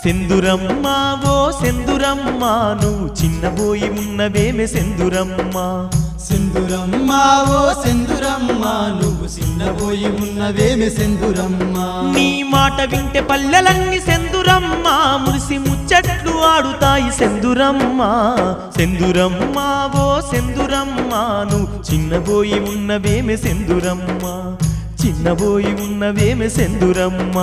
సెందురమ్మ ఓ సెందురమ్మ నువ్వు చిన్నబోయి ఉన్నవేమే సెందురమ్మ సెందురమ్మ ఓ సెందురమ్మ నువ్వు చిన్నబోయి ఉన్నవేమే సెందురమ్మ నీ మాట వింటే పల్లెలన్నీ సెందురమ్మ మురిసి ముచ్చట్లు ఆడుతాయి సెందురమ్మ సెందురమ్మ ఓ సెందురమ్మ నువ్వు చిన్నబోయి ఉన్నవేమే సెందురమ్మ చిన్నబోయి ఉన్నవేమే సెందురమ్మ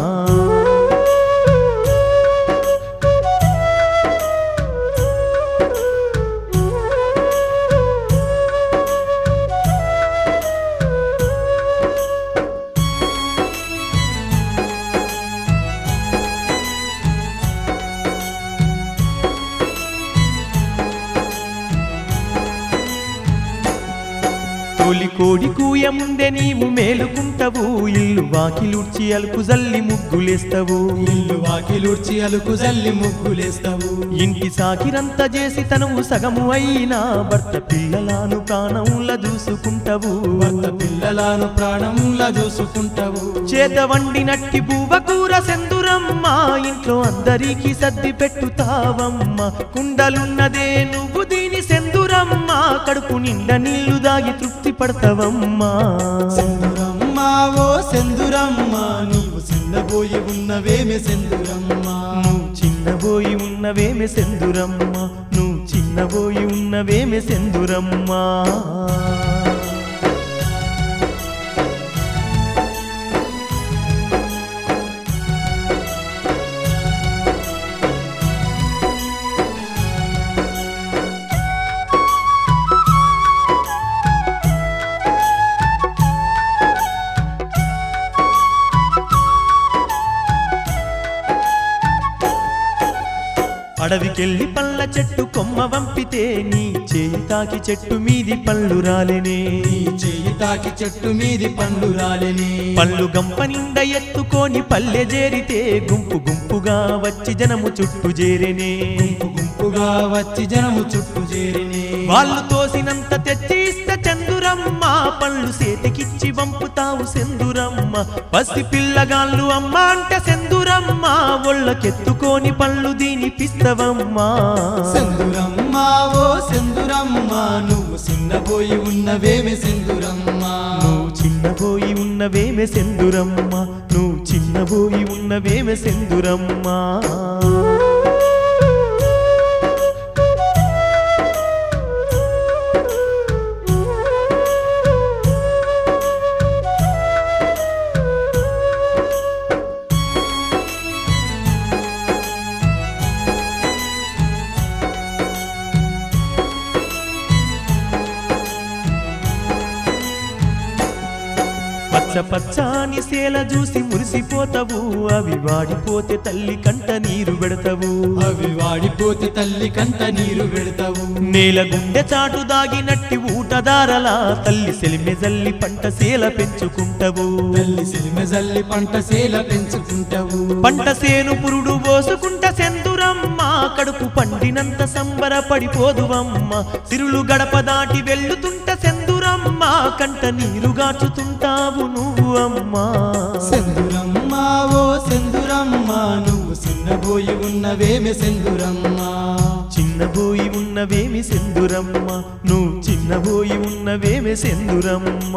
తొలి కోడి కూయ ముందే నీవు మేలుకుంటవు ఇల్లు వాకిలుడ్చి అలుకు జల్లి ముగ్గులేస్తావు ఇల్లు వాకిలుడ్చి అలుకు జల్లి ముగ్గులేస్తావు ఇంటి సాకిరంతా చేసి తనువు సగము అయినా భర్త పిల్లలను ప్రాణంలా చూసుకుంటావు భర్త పిల్లలను ప్రాణంలా చూసుకుంటావు చేత వండినట్టి బువ్వ కూర సెందురమ్మ ఇంట్లో అందరికీ సర్ది పెట్టుతావమ్మ కుండలున్నదే నువ్వు దీని సెందురమ్మ కడుపు నిండా నీళ్లు దాగి తృప్తి పడతావమ్మా సెందురమ్మ ఓ సెందురమ్మ నువ్వు చిన్నబోయి ఉన్నవేమే సెందురమ్మ నువ్వు చిన్నబోయి ఉన్నవేమే సెందురమ్మ నువ్వు చిన్నబోయి ఉన్నవేమే సెందురమ్మ అడవికెళ్ళి పళ్ళ చెట్టు కొమ్మ వంపితే నీ చేయి తాకి చెట్టు మీది పళ్ళు రాలేనే నీ చేయి తాకి చెట్టు మీది పండ్లు రాలేనే పళ్ళు గంప నిండా ఎత్తుకొని పల్లె చేరితే గుంపు గుంపుగా వచ్చి జనము చుట్టూ చేరేనే గుంపుగా వచ్చి జనము చుట్టూ చేరినే వాళ్ళు తోసినంత తెచ్చి ఇస్త చందురమ్మ పళ్ళు సేతికిచ్చి వంపుతావు సెందురమ్మ పసి పిల్లగాళ్ళు అమ్మ అంటే సెందురమ్మ ఒళ్ళకెత్తుకొని పళ్ళు దీనిపిస్తవమ్మా సెందురమ్మ ఓ సెందురమ్మ నువ్వు చిన్నబోయి ఉన్నవేమే సెందురమ్మ నువ్వు చిన్నబోయి ఉన్నవేమే సెందురమ్మ నువ్వు చిన్నబోయి ఉన్నవేమే సెందురమ్మ పచ్చ పచ్చాని సేల చూసి మురిసిపోతావు అవి వాడిపోతే తల్లి కంట నీరు పెడతావు అవి వాడిపోతే తల్లి కంట నీరు పెడతావు నేల గుండె చాటు దాగినట్టి ఊటదారలా తల్లి సెలిమె జల్లి పంట సేల పెంచుకుంటావు తల్లి సిరిమె జల్లి పంట సేల పెంచుకుంటావు పంట సేను పురుడు పోసుకుంట సెందురమ్మ కడుపు పండినంత సంబరపడిపోదువమ్మ సిరులు గడప దాటి వెళ్ళుతుంట సెందురమ్మ కంట నీరు గాచుతుంటావు నువ్వు అమ్మా సెందురమ్మ ఓ సెందురమ్మ నువ్వు చిన్నబోయి ఉన్నవేమే సెందురమ్మ చిన్నబోయి ఉన్నవేమి సెందురమ్మ నువ్వు చిన్నబోయి ఉన్నవేమి సెందురమ్మ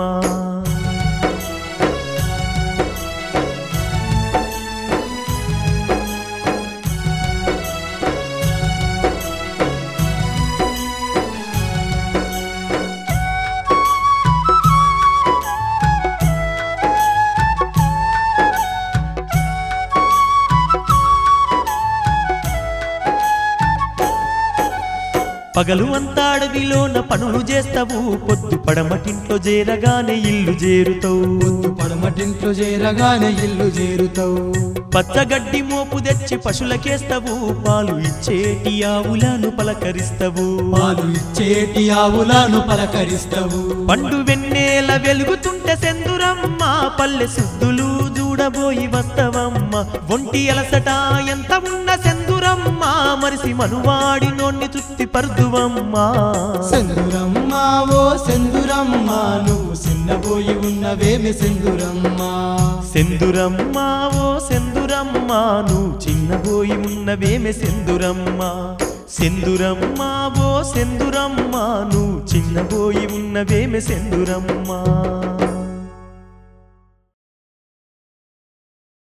పగలు అంతా అడవిలోన పనులు చేస్తావు పొద్దు పడమటింట్లో చేరగానే ఇల్లు చేరుతావు పొద్దు పడమటింట్లో చేరగానే ఇల్లు చేరుతావు పచ్చగడ్డి మోపు తెచ్చి పశులకేస్తావు పాలు ఇచ్చేటి ఆవులను పలకరిస్తావు పాలు ఇచ్చేటి ఆవులను పలకరిస్తావు పండు వెన్నెల వెలుగుతుంటే సెందురమ్మ పల్లె సుద్దులు చూడబోయి వస్తవమ్మ ఒంటి అలసట ఎంత ఉన్న సెందురమ్మ మరిసి మనువాడి నోన్ని చుత్తి పరుదువమ్మా సెందురమ్మ ఓ సెందురమ్మ నువ్వు చిన్నబోయి ఉన్నవేమి సెందురమ్మ సెందురమ్మ ఓ సెందురమ్మ సెందురమ్మ నువ్వు చిన్నబోయి ఉన్నవేమె సెందురమ్మ సెందురమ్మ ఓ సెందురమ్మ నువ్వు చిన్నబోయి ఉన్నవేమె సెందురమ్మ